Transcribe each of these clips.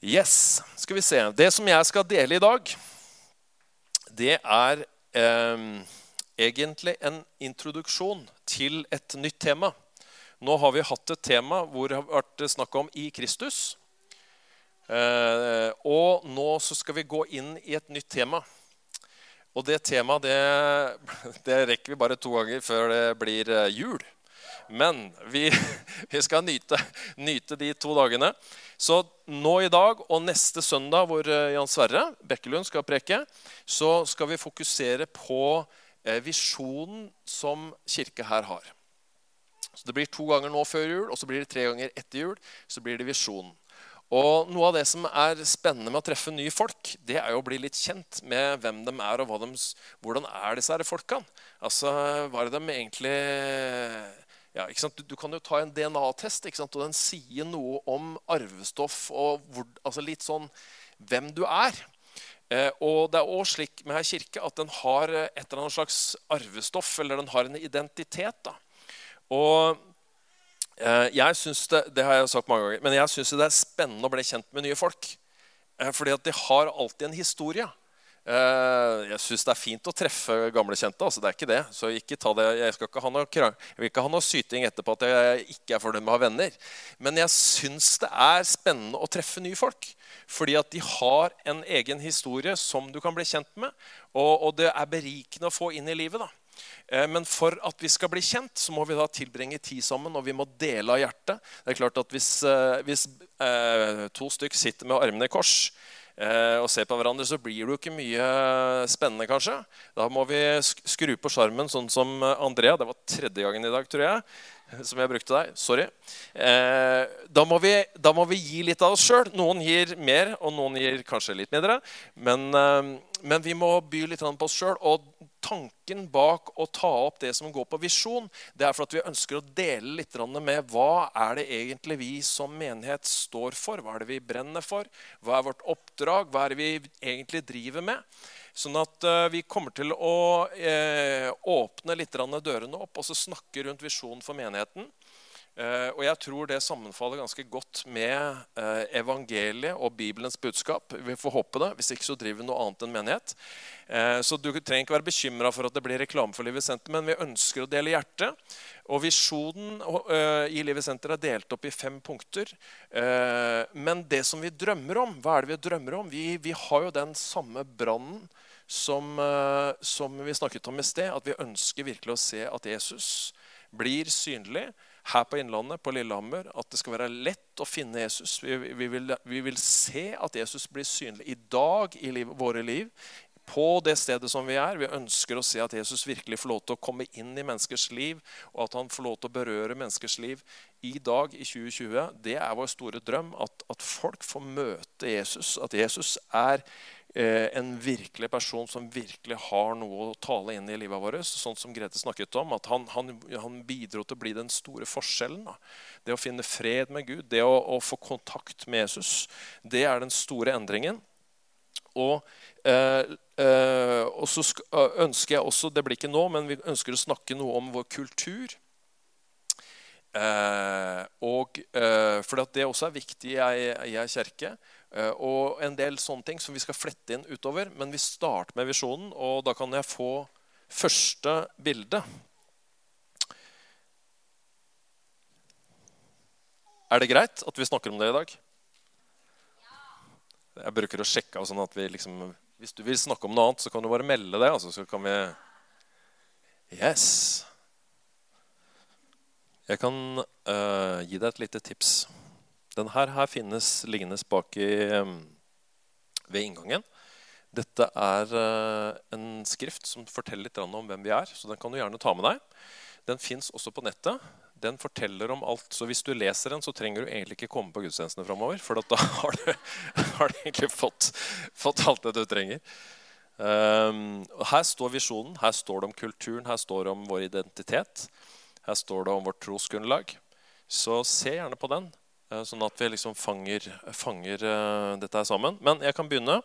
Yes, skal vi se. Det som jeg skal dele i dag, det er egentlig en introduksjon til et nytt tema. Nå har vi hatt et tema hvor det har vært snakk om i Kristus. Og nå så skal vi gå inn i et nytt tema. Og det temaet, det rekker vi bare 2 ganger før det blir jul. Men vi skal nyte de 2 dagene. Så nå i dag og neste søndag hvor Jan Sverre Bekkelund skal preke, så skal vi fokusere på visjonen som kirke her har. Så det blir 2 ganger nå før jul, og så blir det 3 ganger etter jul, så blir det visjonen. Og noe av det som er spennende med å treffe nye folk, det er jo å bli litt kjent med hvem de er og hvordan er disse her folkene. Altså, hva er det de egentlig... Ja, ikke sant? Du kan jo ta en DNA-test, ikke sant? Og den sier noe om arvestoff og altså litt sånn hvem du er. Og det er også slik med her kirke at den har et eller annet slags arvestoff, eller den har en identitet. Da. Og jeg synes det har jeg sagt mange ganger, men jeg synes det er spennende å bli kjent med nye folk. Fordi at de har alltid en historie. Jeg synes det er fint å treffe gamle kjente, altså det er ikke det. Så ikke ta det, jeg vil ikke ha noe syting etterpå at jeg ikke er for dem å ha venner. Men jeg synes det er spennende å treffe nye folk. Fordi at de har en egen historie som du kan bli kjent med. Og det er berikende å få inn i livet da. Men for at vi skal bli kjent, så må vi da tilbringe tid sammen, og vi må dele av hjertet. Det er klart at hvis 2 stykker sitter med armene i kors, og ser på hverandre, så blir det jo ikke mye spennende kanskje. Da må vi skru på skjermen, sånn som Andrea, det var 3. gangen i dag, tror jeg, som jeg brukte deg, sorry. Da må vi gi litt av oss selv. Noen gir mer, og noen gir kanskje litt mindre, men vi må by litt på oss selv, og tanken bak å ta opp det som går på visjon, det er for at vi ønsker å dele litt med hva er det egentlig vi som menighet står for, hva er det vi brenner for, hva er vårt oppdrag, hva er det vi egentlig driver med, sånn at vi kommer til å åpne litt dørene opp, og så snakke rundt visjonen for menigheten. Og jeg tror det sammenfaller ganske godt med evangeliet og Bibelens budskap. Vi får håpe det, hvis ikke så driver vi noe annet enn menighet. Så du trenger ikke være bekymret for at det blir reklame for Livet Senter, men vi ønsker å dele hjertet. Og visjonen i Livet Senter er delt opp i 5 punkter. Men det som vi drømmer om, hva er det vi drømmer om? Vi har jo den samme brannen som vi snakket om i sted, at vi ønsker virkelig å se at Jesus blir synlig her på Innlandet, på Lillehammer, at det skal være lett å finne Jesus. Vi vil se at Jesus blir synlig i dag i våre liv, på det stedet som vi er. Vi ønsker å se at Jesus virkelig får lov til å komme inn i menneskers liv, og at han får lov til å berøre menneskers liv i dag, i 2020. Det er vår store drøm, at folk får møte Jesus, at Jesus er en virkelig person som virkelig har noe å tale inn i livet vårt, sånn som Grete snakket om, at han bidro til å bli den store forskjellen. Da. Det å finne fred med Gud, det å få kontakt med Jesus, det er den store endringen. Og så ønsker jeg også, det blir ikke nå, men vi ønsker å snakke noe om vår kultur. For det også er viktig i kirke, og en del sånne ting som vi skal flette inn utover, men vi starter med visjonen, og da kan jeg få første bilde. Er det greit at vi snakker om det i dag? Jeg bruker å sjekke sånn at vi liksom, hvis du vil snakke om noe annet, så kan du bare melde det, altså, så kan vi... Yes! Jeg kan gi deg et lite tips. Den her finnes liggende bak ved inngangen. Dette er en skrift som forteller litt om hvem vi er, så den kan du gjerne ta med deg. Den finnes også på nettet. Den forteller om alt, så hvis du leser den, så trenger du egentlig ikke komme på gudstjenestene fremover, for da har du egentlig fått alt det du trenger. Her står visjonen, her står det om kulturen, her står det om vår identitet. Her står det om vårt trosgrunnlag. Så se gjerne på den, sånn at vi liksom fanger dette her sammen. Men jeg kan begynne.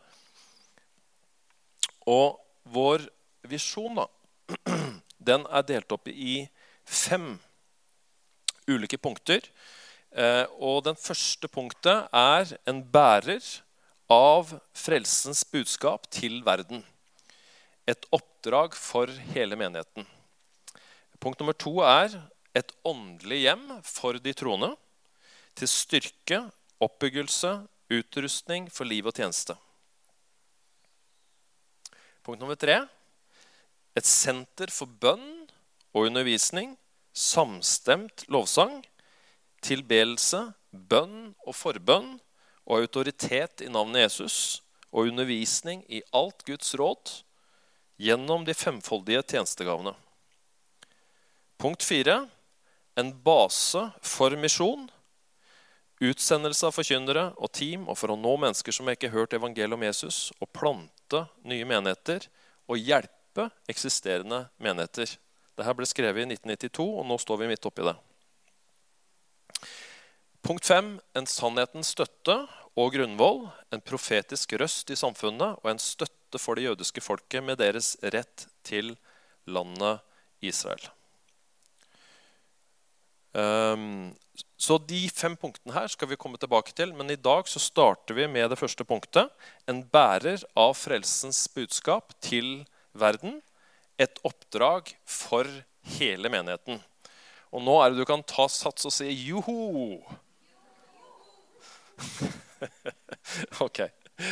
Og vår visjon da, den er delt opp i 5 ulike punkter. Og den første punktet en bærer av frelsens budskap til verden. Et oppdrag for hele menigheten. Punkt nummer 2 et åndelig hjem for de troende, til styrke, oppbyggelse, utrustning for liv og tjeneste. Punkt nummer 3, et senter for bønn og undervisning, samstemt lovsang, tilbedelse, bønn og forbønn, og autoritet i navnet Jesus, og undervisning i alt Guds råd, gjennom de femfoldige tjenestegavene. Punkt 4, en base for misjon, utsendelse av forkynnere og team, og for å nå mennesker som ikke har hørt evangeliet om Jesus, og plante nye menigheter, og hjelpe eksisterende menigheter. Dette ble skrevet i 1992, og nå står vi midt oppi det. Punkt 5, en sannhetens støtte og grunnvoll, en profetisk røst i samfunnet, og en støtte for det jødiske folket med deres rett til landet Israel. Så de 5 punktene her skal vi komme tilbake til, men i dag så starter vi med det første punktet. En bærer av frelsens budskap til verden, et oppdrag for hele menigheten. Og nå det du kan ta sats og si joho! Ok.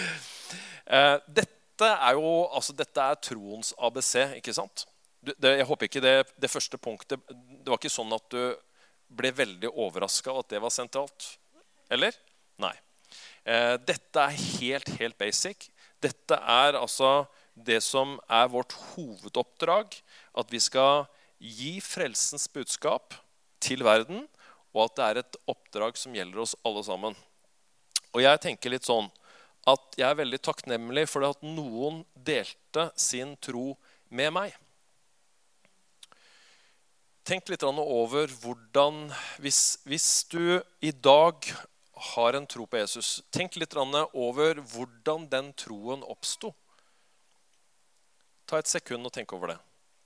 Dette dette troens ABC, ikke sant? Jeg håper ikke det første punktet, det var ikke sånn at du ble veldig overrasket av at det var sentralt. Eller? Nei. Dette helt basic. Dette altså det som vårt hovedoppdrag, at vi skal gi frelsens budskap til verden, og at det et oppdrag som gjelder oss alle sammen. Og jeg tenker litt sånn, at jeg veldig takknemlig for at noen delte sin tro med meg. Tenk litt over hvordan, hvis du i dag har en tro på Jesus, tenk litt over hvordan den troen oppstod. Ta et sekund og tenk over det.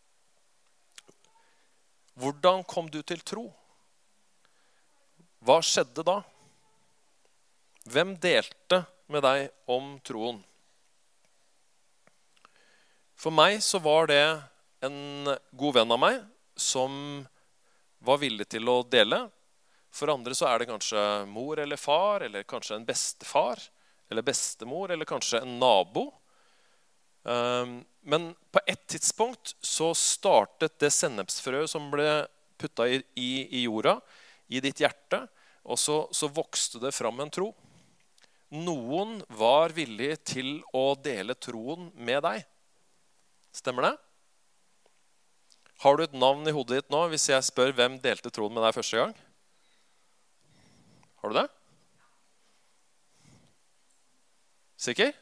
Hvordan kom du til tro? Hva skjedde da? Hvem delte med deg om troen? For meg så var det en god venn av meg som var villig til å dele. For andre så det kanskje mor eller far, eller kanskje en bestefar, eller bestemor, eller kanskje en nabo. Men på et tidspunkt så startet det sennepsfrø som ble puttet i jorda, i ditt hjerte, og så vokste det fram en tro. Noen var villig til å dele troen med deg. Stemmer det? Har du et navn i hodet ditt nå, hvis jeg spør hvem delte troen med deg første gang? Har du det? Sikker?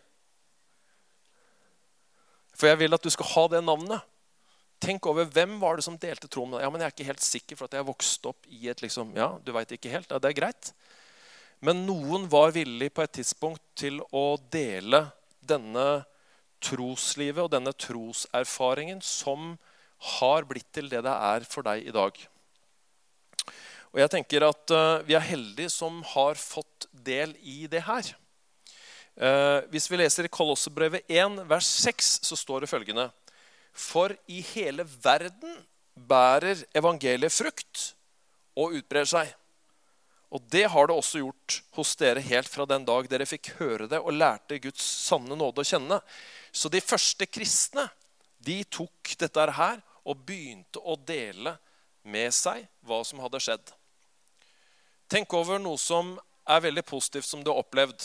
For jeg vil at du skal ha det navnet. Tenk over hvem var det som delte troen med deg. Ja, men jeg ikke helt sikker for at jeg vokste opp i et liksom, ja, du vet ikke helt, ja, det greit. Men noen var villig på et tidspunkt til å dele denne troslivet og denne troserfaringen som har blitt til det for deg i dag. Og jeg tenker at vi heldige som har fått del i det her. Hvis vi leser i Kolossebrevet 1, vers 6, så står det følgende: For i hele verden bærer evangeliet frukt og utbrer seg. Og det har det også gjort hos dere helt fra den dag dere fikk høre det og lærte Guds sanne nåde å kjenne. Så de første kristne, de tok dette her og begynte å dele med seg hva som hadde skjedd. Tenk over noe som veldig positivt som du har opplevd.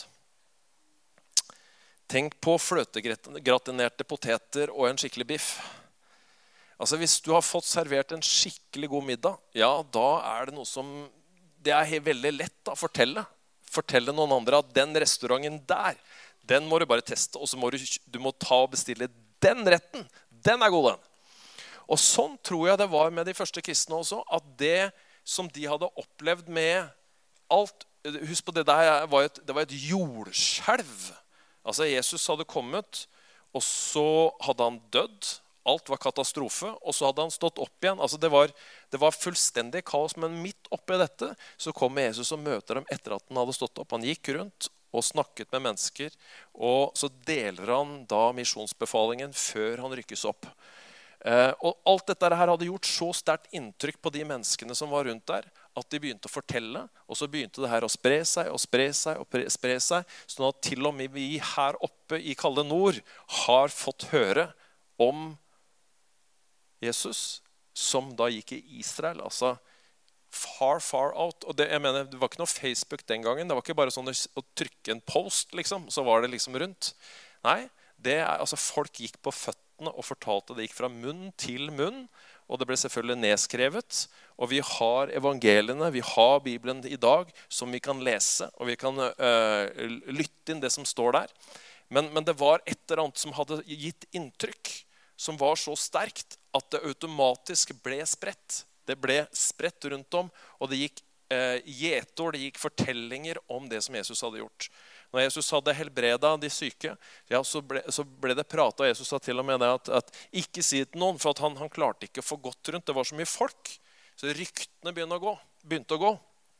Tenk på fløtegratinerte poteter og en skikkelig biff. Altså hvis du har fått servert en skikkelig god middag, ja, da det noe som det veldig lett å fortelle noen andre at den restauranten der, den må du bare teste, og så må du må ta og bestille den retten. Den god, den. Og sånn tror jeg det var med de første kristne også, at det som de hadde opplevd med alt, husk på det der, det var et jordskjelv. Altså Jesus hadde kommet, og så hadde han dødd. alt var katastrofe, og så hadde han stått opp igjen. Altså det var fullstendig kaos, men midt oppi dette så kommer Jesus og møter dem etter at han hadde stått opp. Han gikk rundt og snakket med mennesker, og så deler han da misjonsbefalingen før han rykkes opp. Og alt dette her hadde gjort så sterkt inntrykk på de menneskene som var rundt der, at de begynte å fortelle, og så begynte det her å spre seg og spre seg og spre seg, sånn at til og med vi her oppe i kalde nord har fått høre om Jesus, som da gikk i Israel, altså far, far out. Og det, jeg mener, det var ikke noe Facebook den gangen, det var ikke bare sånn å trykke en post, liksom, så var det liksom rundt. Nei, altså folk gikk på føttene og fortalte, det gikk fra munn til munn, og det ble selvfølgelig nedskrevet, og vi har evangeliene, vi har Bibelen i dag, som vi kan lese, og vi kan lytte inn det som står der. Men det var et eller annet som hadde gitt inntrykk, som var så sterkt at det automatisk ble spredt. Det ble spredt rundt om, og det gikk gjetord, det gikk fortellinger om det som Jesus hadde gjort. Når Jesus hadde helbredet de syke, ja, så ble det pratet, og Jesus sa til og med det at ikke si det til noen, for at han klarte ikke å få gått rundt. Det var så mye folk, så ryktene begynte å gå.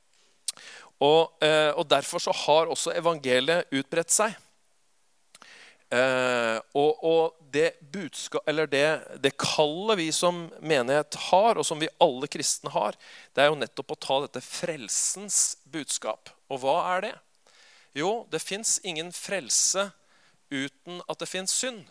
Og derfor så har også evangeliet utbredt seg. Og det budskap, eller det kallet vi som menighet har, og som vi alle kristne har, det er jo nettopp å ta dette frelsens budskap. Og hva er det? Jo, det finnes ingen frelse uten at det finnes synd.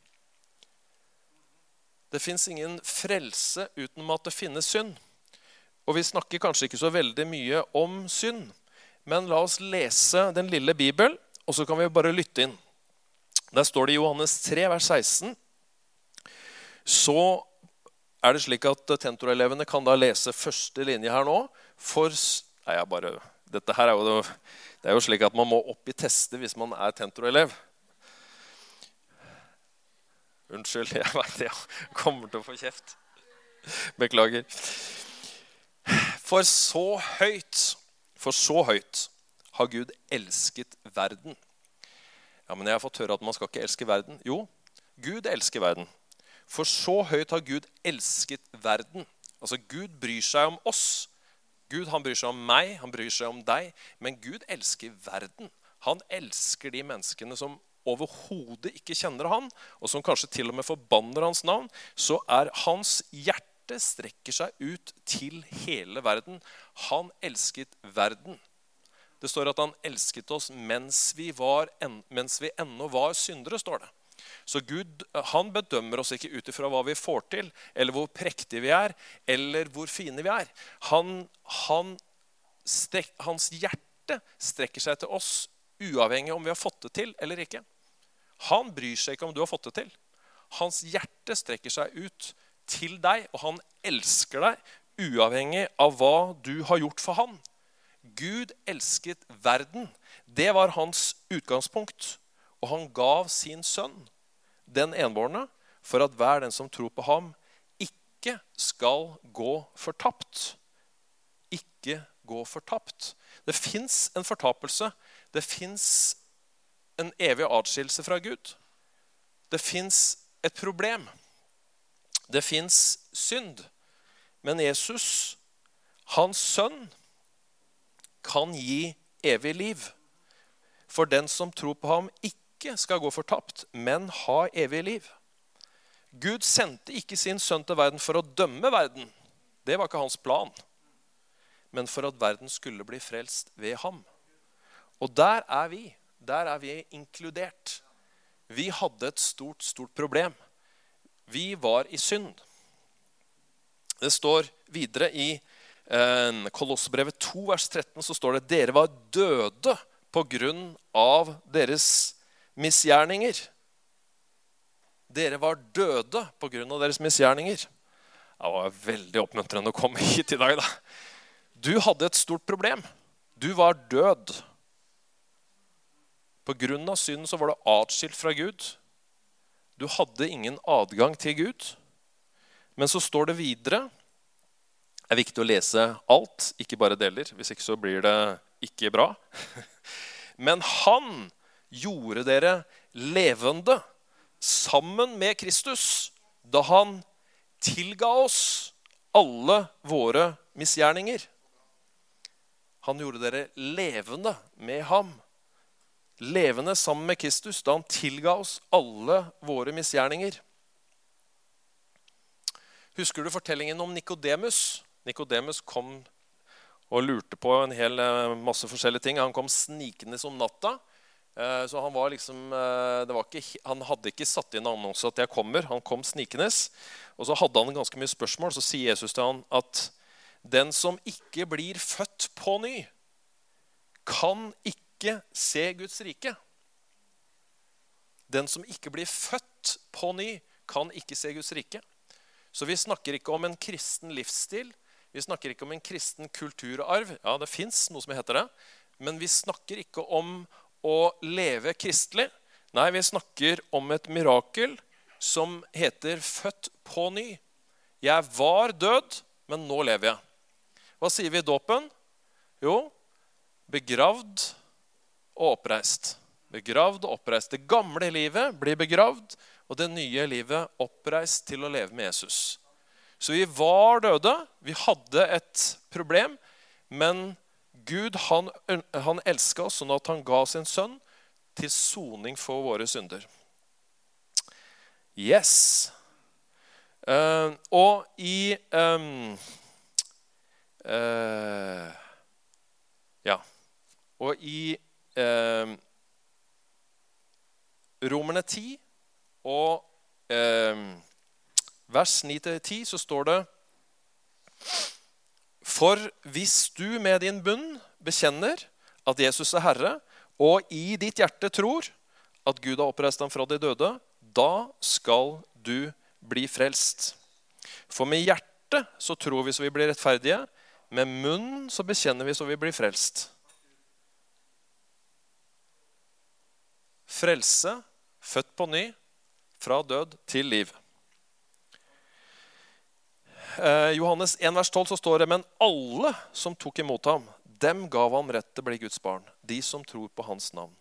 Det finnes ingen frelse uten at det finnes synd. Og vi snakker kanskje ikke så veldig mye om synd, men la oss lese den lille Bibel, og så kan vi bare lytte inn. Der står det i Johannes 3, vers 16. Så er det slik at tentorelevene kan da lese første linje her nå. Dette her det er jo slik at man må opp i teste hvis man er tentorelev. Unnskyld, jeg vet jeg kommer til å få kjeft. Beklager. For så høyt har Gud elsket verden. Ja, men jeg har fått høre at man skal ikke elske verden. Jo, Gud elsker verden. For så høyt har Gud elsket verden. Altså, Gud bryr seg om oss. Gud, han bryr seg om meg, han bryr seg om deg. Men Gud elsker verden. Han elsker de menneskene som overhodet ikke kjenner han, og som kanskje til og med forbanner hans navn. Så hans hjerte strekker seg ut til hele verden. Han elsket verden. Det står at han elsket oss mens vi ennå var syndere, står det. Så Gud, han bedømmer oss ikke ut ifra hva vi får til, eller hvor prektige vi er, eller hvor fine vi er. Hans hjerte strekker seg til oss, uavhengig om vi har fått det til eller ikke. Han bryr seg ikke om du har fått det til. Hans hjerte strekker seg ut til deg, og han elsker deg, uavhengig av hva du har gjort for han. Gud elsket verden. Det var hans utgangspunkt. Og han gav sin sønn, den enbårne, for at hver den som tror på ham, ikke skal gå fortapt. Ikke gå fortapt. Det finnes en fortapelse. Det finnes en evig adskillelse fra Gud. Det finnes et problem. Det finnes synd. Men Jesus, hans sønn, kan gi evig liv. For den som tror på ham ikke skal gå fortapt, men ha evig liv. Gud sendte ikke sin sønn til verden for å dømme verden. Det var ikke hans plan. Men for at verden skulle bli frelst ved ham. Og der er vi. Der er vi inkludert. Vi hadde et stort problem. Vi var i synd. Det står videre i Kolossebrevet 2, vers 13, så står det: dere var døde på grunn av deres misgjerninger. Dere var døde på grunn av deres misgjerninger. Det var veldig oppmuntrende å komme hit i dag, da. Du hadde et stort problem. Du var død. På grunn av synden så var du atskilt fra Gud. Du hadde ingen adgang til Gud. Men så står det videre. Det er viktig å lese alt, ikke bare deler. Hvis ikke så blir det ikke bra. Men han gjorde dere levende sammen med Kristus da han tilga oss alle våre misgjerninger. Han gjorde dere levende med ham. Levende sammen med Kristus, da han tilga oss alle våre misgjerninger. Husker du fortellingen om Nikodemus? Nikodemus kom og lurte på en hel masse forskjellige ting. Han kom snikende som natta. Så han var liksom, han hadde ikke satt inn annonse at jeg kommer. Han kom snikende. Og så hadde han ganske mye spørsmål. Så sier Jesus til han at den som ikke blir født på ny, kan ikke se Guds rike. Den som ikke blir født på ny, kan ikke se Guds rike. Så vi snakker ikke om en kristen livsstil. Vi snakker ikke om en kristen kulturarv. Ja, det finnes noe som heter det. Men vi snakker ikke om å leve kristelig. Nei, vi snakker om et mirakel som heter født på ny. Jeg var død, men nå lever jeg. Hva sier vi i dåpen? Jo, begravd og oppreist. Begravd og oppreist. Det gamle livet blir begravd, og det nye livet oppreist til å leve med Jesus. Så vi var døde, vi hadde et problem, men Gud, han elsket oss sånn at han ga sin sønn til soning for våre synder. Yes. Og i Romerne 10 og vers 9-10 så står det: For hvis du med din bunn bekjenner at Jesus er Herre, og i ditt hjerte tror at Gud har oppreist ham fra de døde, da skal du bli frelst. For med hjertet så tror vi så vi blir rettferdige, med munnen så bekjenner vi så vi blir frelst. Frelse, født på ny, fra død til liv. Johannes 1, vers 12 så står det: Men alle som tok imot ham, dem gav han rett til å bli Guds barn, de som tror på hans navn.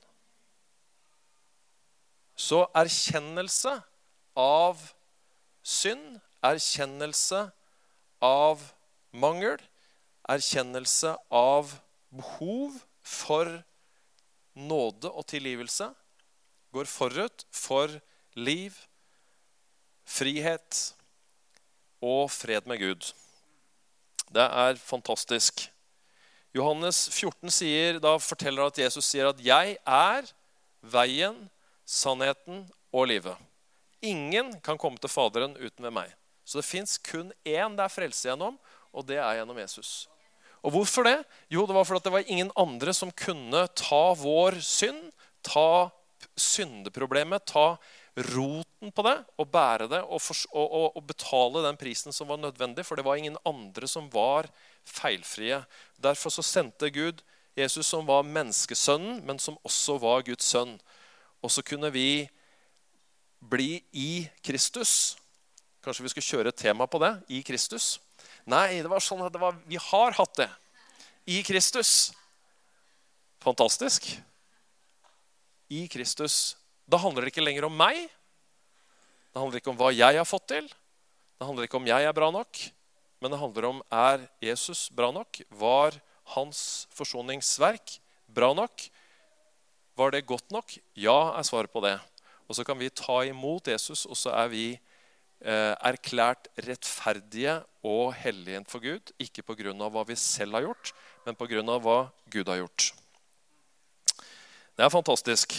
Så erkjennelse av synd, erkjennelse av mangel, erkjennelse av behov for nåde og tilgivelse går forut for liv, frihet og fred med Gud. Det er fantastisk. Johannes 14 forteller at Jesus sier at jeg er veien, sannheten og livet. Ingen kan komme til Faderen uten ved meg. Så det finnes kun én det er frelse gjennom, og det er gjennom Jesus. Og hvorfor det? Jo, det var fordi det var ingen andre som kunne ta vår synd, ta syndeproblemet, ta roten på det og bære det og betale den prisen som var nødvendig, for det var ingen andre som var feilfrie. Derfor så sendte Gud Jesus, som var menneskesønnen, men som også var Guds sønn. Og så kunne vi bli i Kristus. Kanskje vi skulle kjøre et tema på det, i Kristus. Nei, det var sånn at vi har hatt det i Kristus. Fantastisk. I Kristus. Da handler det ikke lenger om meg. Det handler ikke om hva jeg har fått til. Det handler ikke om jeg er bra nok. Men det handler om, er Jesus bra nok? Var hans forsoningsverk bra nok? Var det godt nok? Ja, er svaret på det. Og så kan vi ta imot Jesus, og så er vi erklært rettferdige og hellige for Gud. Ikke på grunn av hva vi selv har gjort, men på grunn av hva Gud har gjort. Det er fantastisk.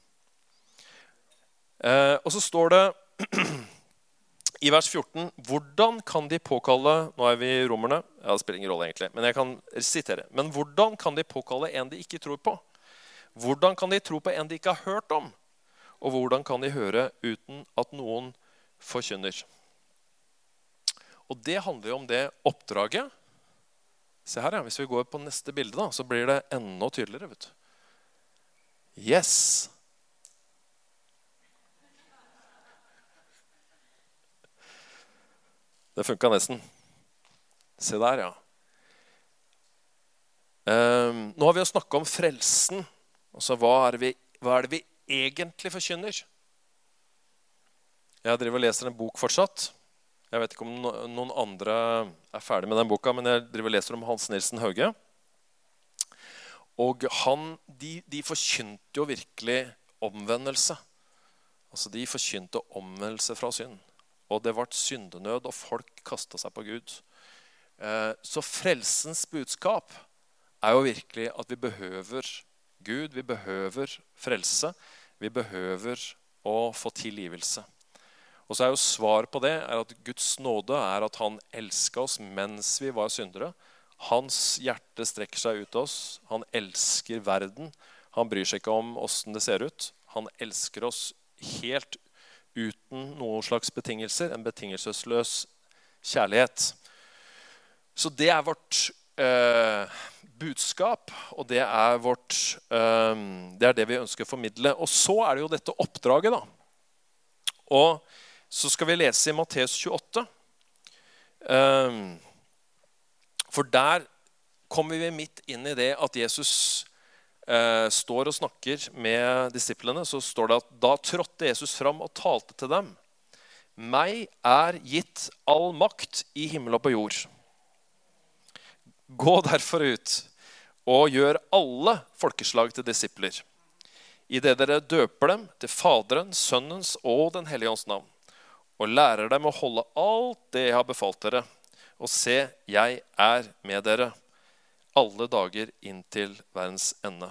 Og så står det i vers 14: Hvordan kan de påkalle, nå er vi i Romerne, ja, det spiller ingen rolle egentlig, men jeg kan sitere. Men hvordan kan de påkalle en de ikke tror på? Hvordan kan de tro på en de ikke har hørt om? Og hvordan kan de høre uten at noen forkynner? Og det handler jo om det oppdraget. Se her, ja, hvis vi går på neste bilde da, så blir det enda tydeligere, vet du. Yes! Det funket nesten. Se der, ja. Nå har vi jo snakket om frelsen. Altså, hva er det vi egentlig forkynner? Jeg driver og leser en bok fortsatt. Jeg vet ikke om noen andre er ferdig med den boka, men jeg driver og leser om Hans Nielsen Hauge. Og de forkynte jo virkelig omvendelse. Altså de forkynte omvendelse fra synd. Og det ble syndenød, og folk kastet seg på Gud. Så frelsens budskap er jo virkelig at vi behøver Gud, vi behøver frelse, vi behøver å få tilgivelse. Og så er jo svar på det er at Guds nåde er at han elsket oss mens vi var syndere. Hans hjerte strekker seg ut til oss. Han elsker verden. Han bryr seg ikke om hvordan det ser ut. Han elsker oss helt uten noen slags betingelser. En betingelsesløs kjærlighet. Så det er vårt budskap, og det er det vi ønsker å formidle. Og så er det jo dette oppdraget da. Og så skal vi lese i Matteus 28. For der kommer vi midt inn i det at Jesus står og snakker med disiplene. Så står det at da trådte Jesus fram og talte til dem. Meg er gitt all makt i himmel og på jord. Gå derfor ut og gjør alle folkeslag til disipler. I det dere døper dem til Faderen, Sønnens og den Hellige Ånds navn. Og lærer dem å holde alt det jeg har befalt dere. Og se, jeg er med dere alle dager inn til verdens ende.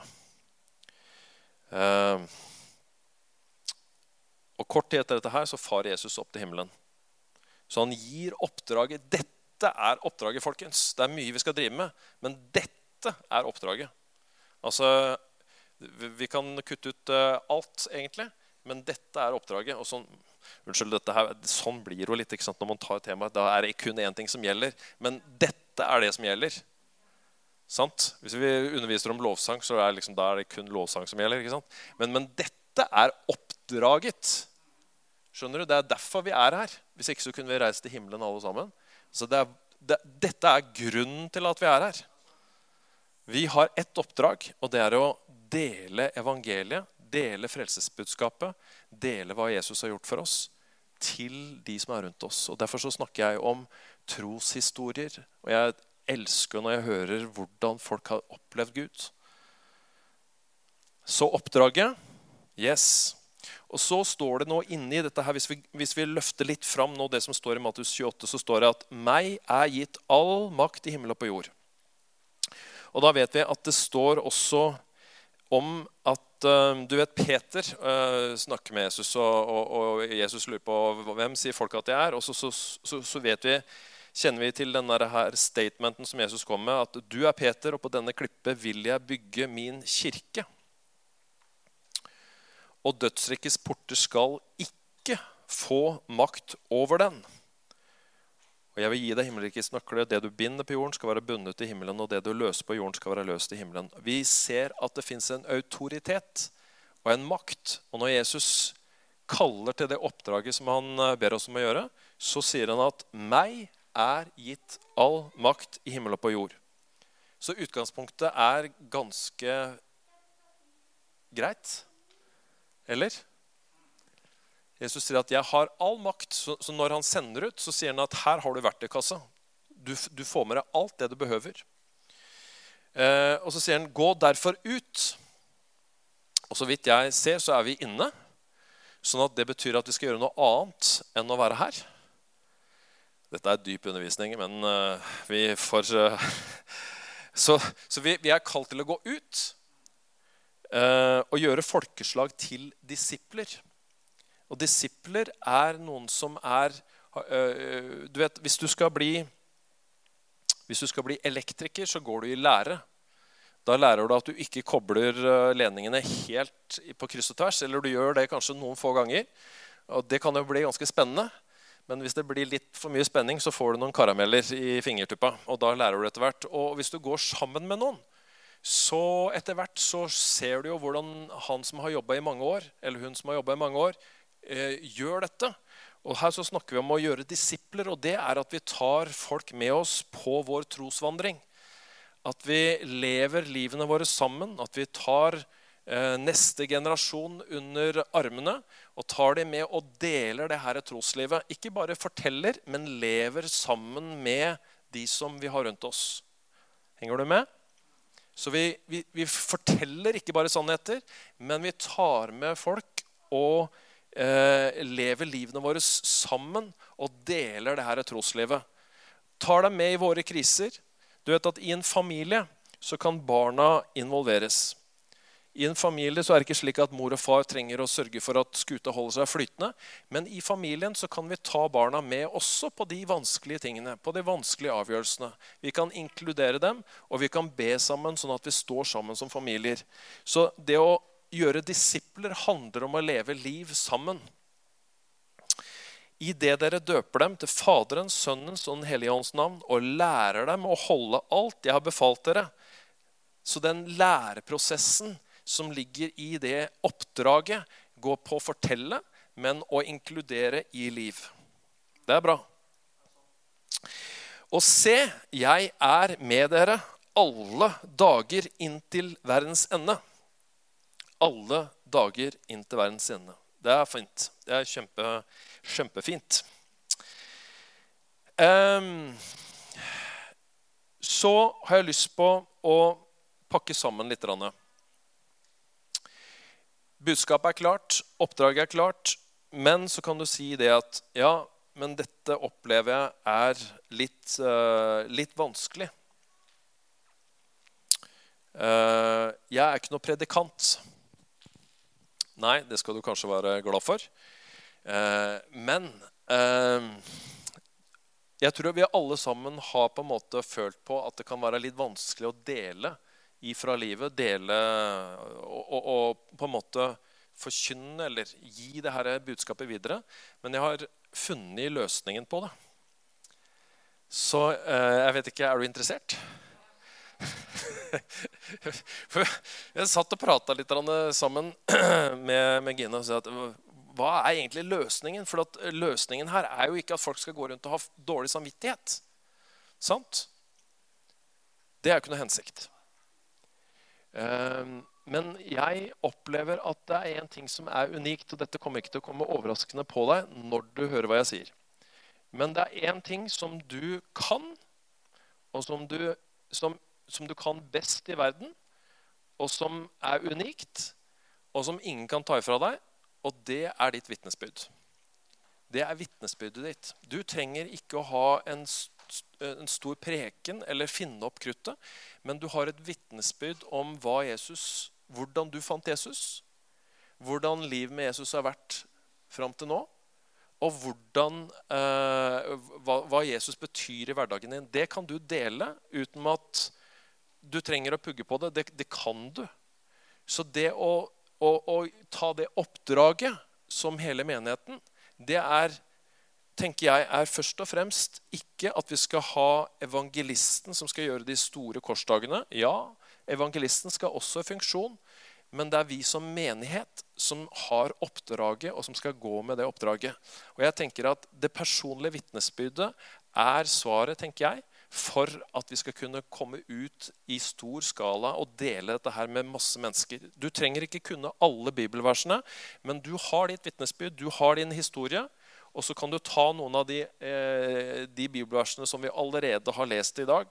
Og kort tid etter dette her så farer Jesus opp til himmelen. Så han gir oppdraget. Dette er oppdraget, folkens. Det er mye vi skal drive med, men dette er oppdraget. Altså, vi kan kutte ut alt egentlig, men dette er oppdraget. Og sånn, unnskyld, sånn blir det jo litt, ikke sant, når man tar et tema. Da er det kun en ting som gjelder, men dette er det som gjelder. Sant? Hvis vi underviser om lovsang, så er da er det kun lovsang som gjelder, ikke sant? Men dette er oppdraget. Skjønner du? Det er derfor vi er her. Hvis ikke så kunne vi reise til himmelen alle sammen. Så dette er grunnen til at vi er her. Vi har ett oppdrag, og det er å dele evangeliet, dele frelsesbudskapet, dele hva Jesus har gjort for oss, til de som er rundt oss. Og derfor så snakker jeg om troshistorier, og jeg elsker når jeg hører hvordan folk har opplevd Gud. Så oppdraget, yes. Og så står det nå inne i dette her, hvis vi løfter litt fram nå det som står i Matteus 28, så står det at meg er gitt all makt i himmel og på jord. Og da vet vi at det står også om at, du vet, Peter snakker med Jesus, og Jesus lurer på hvem sier folk at jeg er, og så vet vi, kjenner vi til denne her statementen som Jesus kom med, at du er Peter, og på denne klippet vil jeg bygge min kirke. Og dødsrikets porter skal ikke få makt over den. Og jeg vil gi deg himmelrikets nøkler. Det du binder på jorden skal være bundet i himmelen, og det du løser på jorden skal være løst i himmelen. Vi ser at det finnes en autoritet og en makt. Og når Jesus kaller til det oppdraget som han ber oss om å gjøre, så sier han at meg er gitt all makt i himmel og på jord. Så utgangspunktet er ganske greit. Eller? Jesus sier at jeg har all makt, så når han sender ut, så sier han at her har du verktøykassa. Du får med deg alt det du behøver. Og så sier han, gå derfor ut. Og så vidt jeg ser, så er vi inne. Sånn at det betyr at vi skal gjøre noe annet enn å være her. Dette er dyp undervisning, men vi får... Så vi er kalt til å gå ut og gjøre folkeslag til disipler. Og disipler er noen som er, du vet, hvis du skal bli elektriker, så går du i lære. Da lærer du at du ikke kobler ledningene helt på kryss og tvers, eller du gjør det kanskje noen få ganger. Og det kan jo bli ganske spennende, men hvis det blir litt for mye spenning, så får du noen karameller i fingertuppa, og da lærer du etter hvert. Og hvis du går sammen med noen, så etter hvert så ser du jo hvordan han som har jobbet i mange år, eller hun som har jobbet i mange år, gjør dette. Og her så snakker vi om å gjøre disipler, og det er at vi tar folk med oss på vår trosvandring. At vi lever livene våre sammen, at vi tar neste generasjon under armene, og tar de med og deler det her troslivet. Ikke bare forteller, men lever sammen med de som vi har rundt oss. Henger du med? Så vi forteller ikke bare sannheter, men vi tar med folk og lever livene våre sammen og deler det her troslivet. Tar dem med i våre kriser. Du vet at i en familie så kan barna involveres. I en familie så er det ikke slik at mor og far trenger å sørge for at skuta holder seg flytende, men i familien så kan vi ta barna med også på de vanskelige tingene, på de vanskelige avgjørelsene. Vi kan inkludere dem, og vi kan be sammen sånn at vi står sammen som familier. Så det å gjøre disipler handler om å leve liv sammen. I det dere døper dem til Faderens, Sønnens og Den hellige ånds navn, og lærer dem å holde alt jeg har befalt dere. Så den læreprosessen som ligger i det oppdraget, går på å fortelle, men å inkludere i liv. Det er bra. Og se, jeg er med dere alle dager inntil verdens ende. Alle dager inntil verdens ende. Det er fint. Det er kjempefint. Så har jeg lyst på å pakke sammen litt. Budskapet er klart, oppdraget er klart, men så kan du si det at ja, men dette opplever jeg er litt vanskelig. Jeg er ikke noe predikant. Nei, det skal du kanskje være glad for. Men jeg tror vi alle sammen har på en måte følt på at det kan være litt vanskelig å dele ifra livet, dele og på en måte forkynne eller gi det her budskapet videre. Men jeg har funnet løsningen på det. Så jeg vet ikke, er du interessert? Jeg satt og pratet litt sammen med Gina og sa at hva er egentlig løsningen? For at løsningen her er jo ikke at folk skal gå rundt og ha dårlig samvittighet. Sant? Det er jo ikke noe hensikt. Men jeg opplever at det er en ting som er unikt, og dette kommer ikke til å komme overraskende på deg når du hører hva jeg sier. Men det er en ting som du kan, og som du kan best i verden, og som er unikt, og som ingen kan ta ifra deg, og det er ditt vitnesbyrd. Det er vitnesbyrdet ditt. Du trenger ikke å ha en stor preken eller finne opp kruttet, men du har et vitnesbyrd om hvordan du fant Jesus, hvordan livet med Jesus har vært frem til nå, og hva Jesus betyr i hverdagen din. Det kan du dele uten at du trenger å pugge på det. Det kan du. Så det å ta det oppdraget som hele menigheten, det tenker jeg er først og fremst ikke at vi skal ha evangelisten som skal gjøre de store korsdagene. Ja, evangelisten skal også i funksjon, men det er vi som menighet som har oppdraget og som skal gå med det oppdraget. Og jeg tenker at det personlige vitnesbyrdet er svaret, tenker jeg, for at vi skal kunne komme ut i stor skala og dele dette her med masse mennesker. Du trenger ikke kunne alle bibelversene, men du har ditt vitnesbyrd, du har din historie, og så kan du ta noen av de bibelversene som vi allerede har lest i dag.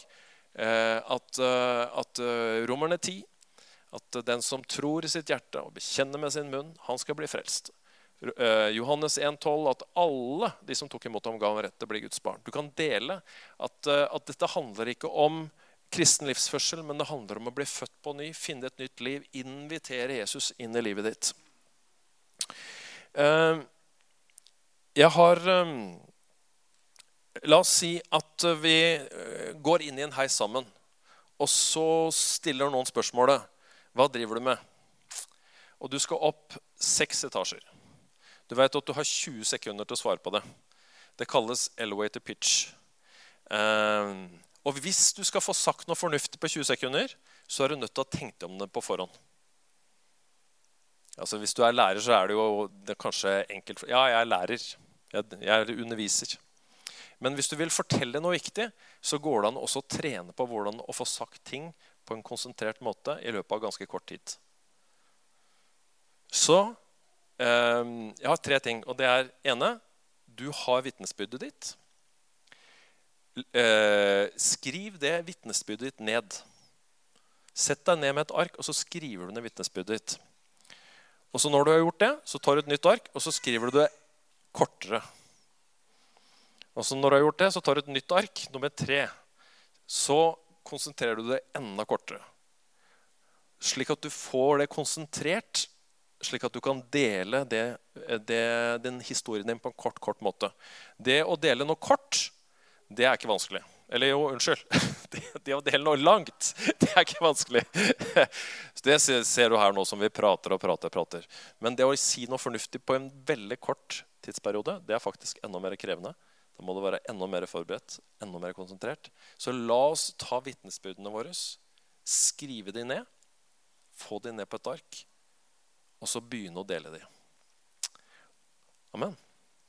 At Romerne 10, at den som tror i sitt hjerte og bekjenner med sin munn, han skal bli frelst. Johannes 1,12, at alle de som tok imot ham ga ham rett til å bli Guds barn. Du kan dele at dette handler ikke om kristen livsførsel, men det handler om å bli født på ny, finne et nytt liv, invitere Jesus inn i livet ditt. La oss si at vi går inn i en heis sammen, og så stiller noen spørsmålet, hva driver du med? Og du skal opp 6 etasjer. Du vet at du har 20 sekunder til å svare på det. Det kalles elevator pitch. Og hvis du skal få sagt noe fornuftig på 20 sekunder, så er du nødt til å tenke om det på forhånd. Altså hvis du er lærer, så er det kanskje enkelt. Ja, jeg er lærer. Jeg underviser. Men hvis du vil fortelle noe viktig, så går det an også å trene på hvordan å få sagt ting på en konsentrert måte i løpet av ganske kort tid. Så jeg har 3 ting, og det ene, du har vitnesbyrdet ditt. Skriv det vitnesbyrdet ditt ned. Sett deg ned med et ark, og så skriver du ned vitnesbyrdet ditt. Og så når du har gjort det, så tar du et nytt ark, og så skriver du det kortere. Og så når du har gjort det, så tar du et nytt ark, nummer 3. Så konsentrerer du det enda kortere. Slik at du får det konsentrert, slik at du kan dele den historien din på en kort måte. Det å dele noe kort, det ikke vanskelig. Eller jo, unnskyld. Det å dele noe langt, det ikke vanskelig. Det ser du her nå som vi prater. Men det å si noe fornuftig på en veldig kort tidsperiode, det faktisk enda mer krevende. Da må du være enda mer forberedt, enda mer konsentrert. Så la oss ta vitnesbyrdene våre, skrive de ned, få de ned på et ark, og så begynne å dele de. Amen.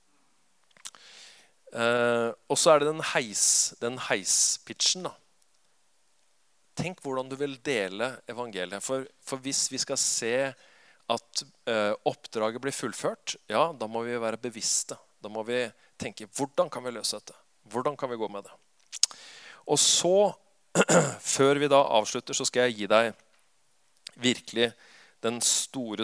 Og så det den heispitchen da. Tenk hvordan du vil dele evangeliet. For hvis vi skal se at oppdraget blir fullført, ja, da må vi være bevisste. Da må vi tenke, hvordan kan vi løse dette? Hvordan kan vi gå med det? Og så, før vi da avslutter, så skal jeg gi deg virkelig den store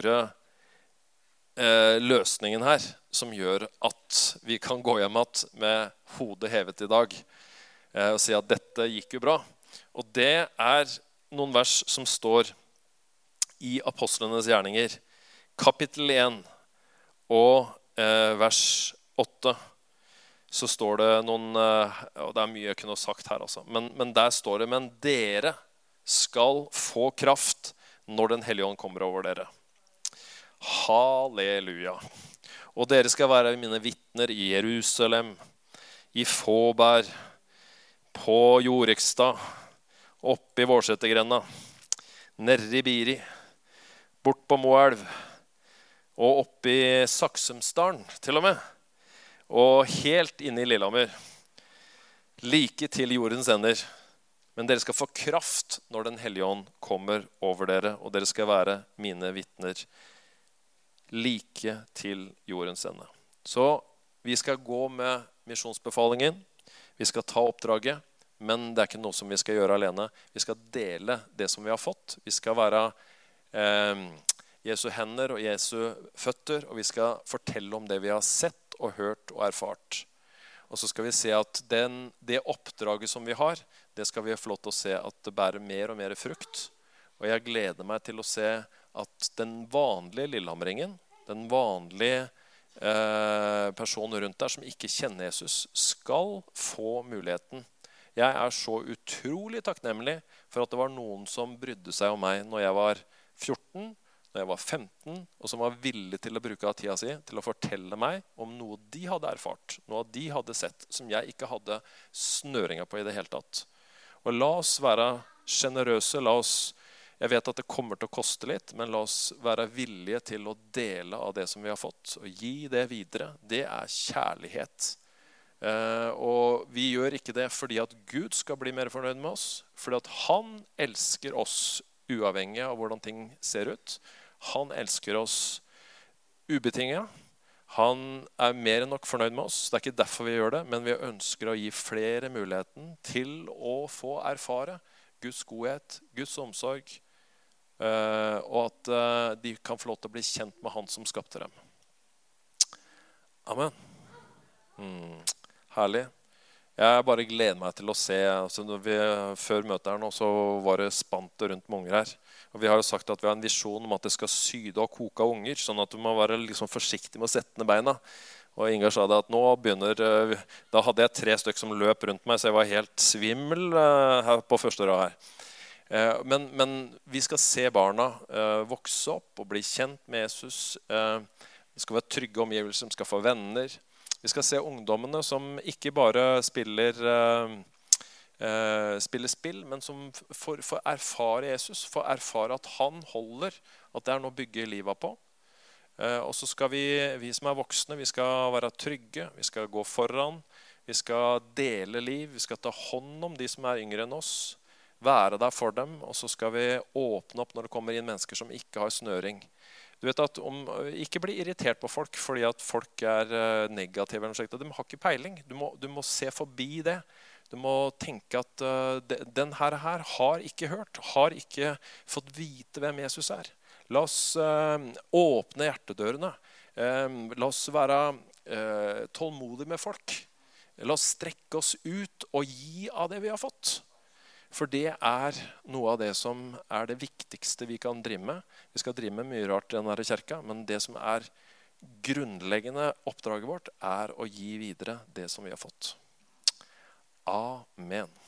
løsningen her, som gjør at vi kan gå hjem med hodet hevet i dag, og si at dette gikk jo bra. Og det noen vers som står i Apostlenes gjerninger, kapittel 1 og vers 8, så står det noen, og det mye jeg kunne ha sagt her altså, men der står det, men dere skal få kraft når den hellige ånd kommer over dere. Halleluja. Og dere skal være mine vitner i Jerusalem, i Fåberg, på Jorikstad, oppe i Vårsetergrenda, nede i Biri, bort på Moelv, og oppe i Saksumsdalen til og med, og helt inne i Lillehammer, like til jordens ender. Men dere skal få kraft når den hellige ånd kommer over dere, og dere skal være mine vitner like til jordens ende. Så vi skal gå med misjonsbefalingen, vi skal ta oppdraget, men det ikke noe som vi skal gjøre alene. Vi skal dele det som vi har fått. Vi skal være Jesu hender og Jesu føtter, og vi skal fortelle om det vi har sett og hørt og erfart. Og så skal vi se at det oppdraget som vi har, det skal vi få lov til å se at det bærer mer og mer frukt. Og jeg gleder meg til å se at den vanlige lillehamringen, den vanlige personen rundt der som ikke kjenner Jesus, skal få muligheten. Jeg så utrolig takknemlig for at det var noen som brydde seg om meg når jeg var 14, når jeg var 15, og som var villig til å bruke av tida si til å fortelle meg om noe de hadde erfart, noe de hadde sett, som jeg ikke hadde snøringer på i det hele tatt. Og la oss være generøse, jeg vet at det kommer til å koste litt, men la oss være villige til å dele av det som vi har fått, og gi det videre. Det kjærlighet. Og vi gjør ikke det fordi at Gud skal bli mer fornøyd med oss, fordi at han elsker oss uavhengig av hvordan ting ser ut. Han elsker oss ubetinget. Han mer enn nok fornøyd med oss. Det ikke derfor vi gjør det, men vi ønsker å gi flere muligheten til å få erfare Guds godhet, Guds omsorg, og at de kan få lov til å bli kjent med han som skapte dem. Amen. Herlig. Jeg bare gleder meg til å se. Altså, før møtet her nå så var det spant rundt med unger her. Og vi har jo sagt at vi har en visjon om at det skal syde og koke av unger, sånn at du må være liksom forsiktig med å sette ned beina. Og Ingar sa det at nå da hadde jeg 3 stykker som løp rundt meg, så jeg var helt svimmel her på første rad her. Men vi skal se barna vokse opp og bli kjent med Jesus. Det skal være trygge omgivelser, de skal få venner. Vi skal se ungdommene som ikke bare spiller spill, men som får erfare Jesus, får erfare at han holder, at det noe å bygge livet på. Og så skal vi som voksne, vi skal være trygge, vi skal gå foran, vi skal dele liv, vi skal ta hånd om de som yngre enn oss, være der for dem, og så skal vi åpne opp når det kommer inn mennesker som ikke har snøring. Du vet at ikke bli irritert på folk fordi at folk negative eller noe slikt. De har ikke peiling. Du må se forbi det. Du må tenke at den her har ikke hørt, har ikke fått vite hvem Jesus er. La oss åpne hjertedørene. La oss være tålmodige med folk. La oss strekke oss ut og gi av det vi har fått. For det noe av det som det viktigste vi kan drive med. Vi skal drive med mye rart i denne kirka, men det som grunnleggende oppdraget vårt å gi videre det som vi har fått. Amen.